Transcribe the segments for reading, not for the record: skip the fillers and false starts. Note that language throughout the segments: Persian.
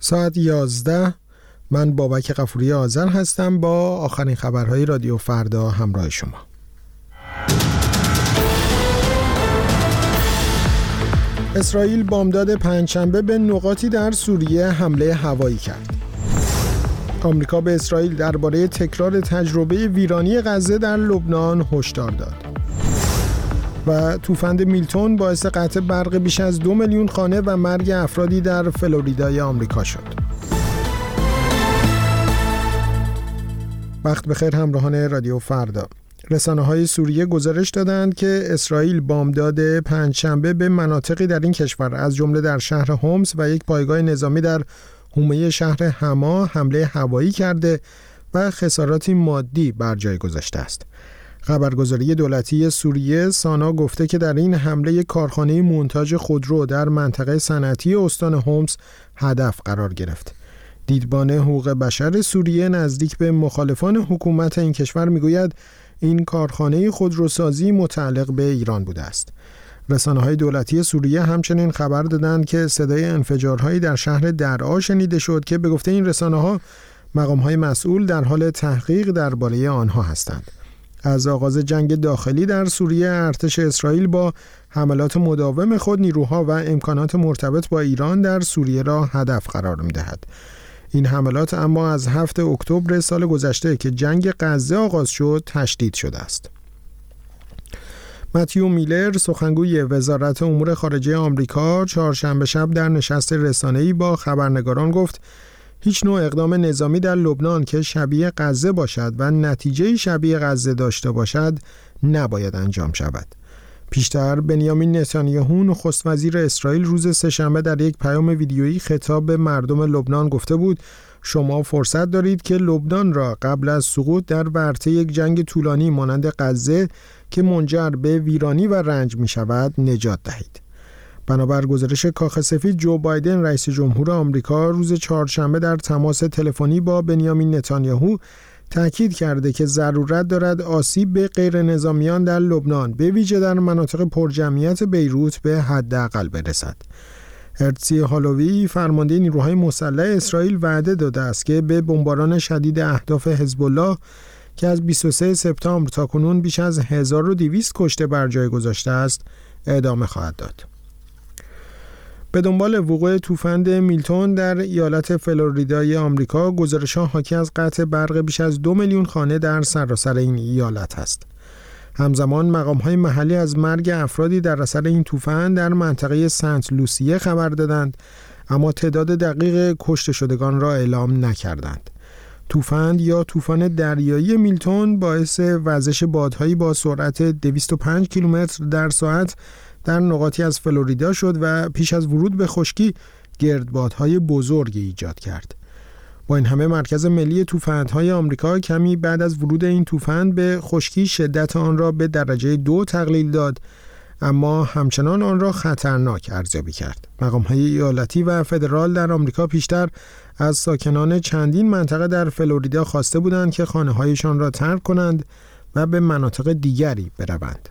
ساعت 11. من بابک غفوری آذر هستم با آخرین خبرهای رادیو فردا همراه شما. اسرائیل بامداد پنجشنبه به نقاطی در سوریه حمله هوایی کرد. آمریکا به اسرائیل درباره تکرار تجربه ویرانی غزه در لبنان هشدار داد. و طوفان میلتون باعث قطع برق بیش از 2 میلیون خانه و مرگ افرادی در فلوریدای آمریکا شد. وقت بخیر همراهان رادیو فردا. رسانه‌های سوریه گزارش دادند که اسرائیل بامداد پنجشنبه به مناطقی در این کشور از جمله در شهر هومس و یک پایگاه نظامی در حومه شهر حما حمله هوایی کرده و خساراتی مادی بر جای گذاشته است. خبرگزاری دولتی سوریه سانا گفته که در این حمله کارخانه مونتاژ خودرو در منطقه صنعتی استان هومس هدف قرار گرفت. دیدبان حقوق بشر سوریه نزدیک به مخالفان حکومت این کشور میگوید این کارخانه خودروسازی متعلق به ایران بوده است. رسانه‌های دولتی سوریه همچنین خبر دادند که صدای انفجارهایی در شهر درعا شنیده شد که به گفته این رسانه‌ها مقام‌های مسئول در حال تحقیق درباره آنها هستند. از آغاز جنگ داخلی در سوریه ارتش اسرائیل با حملات مداوم خود نیروها و امکانات مرتبط با ایران در سوریه را هدف قرار می‌دهد. این حملات اما از 7 اکتبر سال گذشته که جنگ غزه آغاز شد تشدید شده است. متیو میلر سخنگوی وزارت امور خارجه آمریکا چهارشنبه شب در نشست رسانه‌ای با خبرنگاران گفت هیچ نوع اقدام نظامی در لبنان که شبیه غزه باشد و نتیجه شبیه غزه داشته باشد نباید انجام شود. پیشتر بنیامین نتانیاهو نخست وزیر اسرائیل روز سه‌شنبه در یک پیام ویدیویی خطاب به مردم لبنان گفته بود شما فرصت دارید که لبنان را قبل از سقوط در ورطه یک جنگ طولانی مانند غزه که منجر به ویرانی و رنج می شود نجات دهید. بنابر گزارش کاخ سفید جو بایدن رئیس جمهور آمریکا روز چهارشنبه در تماس تلفنی با بنیامین نتانیاهو تأکید کرده که ضرورت دارد آسیب به غیر نظامیان در لبنان به ویژه در مناطق پرجمعیت بیروت به حداقل برسد. هرتزی هالوی فرمانده نیروهای مسلح اسرائیل وعده داده است که به بمباران شدید اهداف حزب الله که از 23 سپتامبر تا کنون بیش از 1200 کشته بر جای گذاشته است ادامه خواهد داد. به دنبال وقوع طوفان میلتون در ایالت فلوریدای آمریکا، گزارش‌ها حاکی از قطع برق بیش از 2 میلیون خانه در سراسر این ایالت است. همزمان مقام‌های محلی از مرگ افرادی در اثر این طوفان در منطقه سنت لوسیه خبر دادند، اما تعداد دقیق کشته شدگان را اعلام نکردند. طوفان یا طوفان دریایی میلتون باعث وزش بادهایی با سرعت 205 کیلومتر در ساعت در نقاطی از فلوریدا شد و پیش از ورود به خشکی گردبادهای بزرگی ایجاد کرد. با این همه مرکز ملی طوفان‌های آمریکا کمی بعد از ورود این طوفان به خشکی شدت آن را به درجه 2 تقلیل داد، اما همچنان آن را خطرناک ارزیابی کرد. مقام‌های ایالتی و فدرال در آمریکا پیشتر از ساکنان چندین منطقه در فلوریدا خواسته بودند که خانه‌هایشان را ترک کنند و به مناطق دیگری بروند.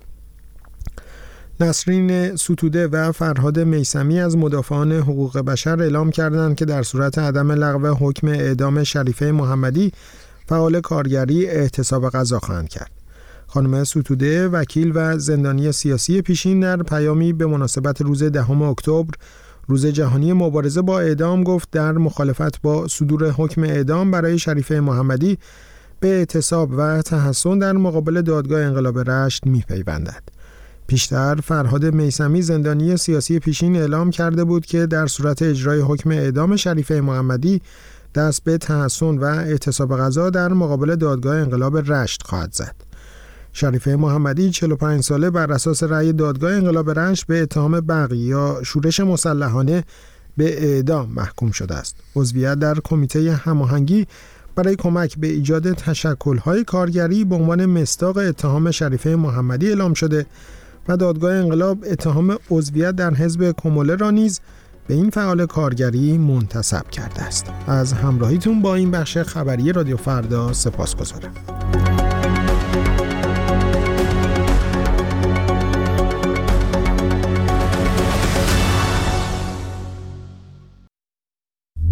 نسرین ستوده و فرهاد میثمی از مدافعان حقوق بشر اعلام کردند که در صورت عدم لغو حکم اعدام شریفه محمدی فعال کارگری اعتصاب غذا خواهند کرد. خانم ستوده وکیل و زندانی سیاسی پیشین در پیامی به مناسبت روز 10 اکتبر روز جهانی مبارزه با اعدام گفت در مخالفت با صدور حکم اعدام برای شریفه محمدی به اعتصاب و تحصن در مقابل دادگاه انقلاب رشت می‌پیوندد. پیشتر فرهاد میثمی زندانی سیاسی پیشین اعلام کرده بود که در صورت اجرای حکم اعدام شریفه محمدی دست به تحصن و اعتصاب غذا در مقابل دادگاه انقلاب رشت خواهد زد. شریفه محمدی 45 ساله بر اساس رأی دادگاه انقلاب رشت به اتهام بغی یا شورش مسلحانه به اعدام محکوم شده است. عضویت در کمیته هماهنگی برای کمک به ایجاد تشکل‌های کارگری به عنوان مصداق اتهام شریفه محمدی اعلام شده و دادگاه انقلاب اتهام عضویت در حزب کموله را نیز به این فعال کارگری منتسب کرده است. از همراهیتون با این بخش خبری رادیو فردا سپاسگزارم.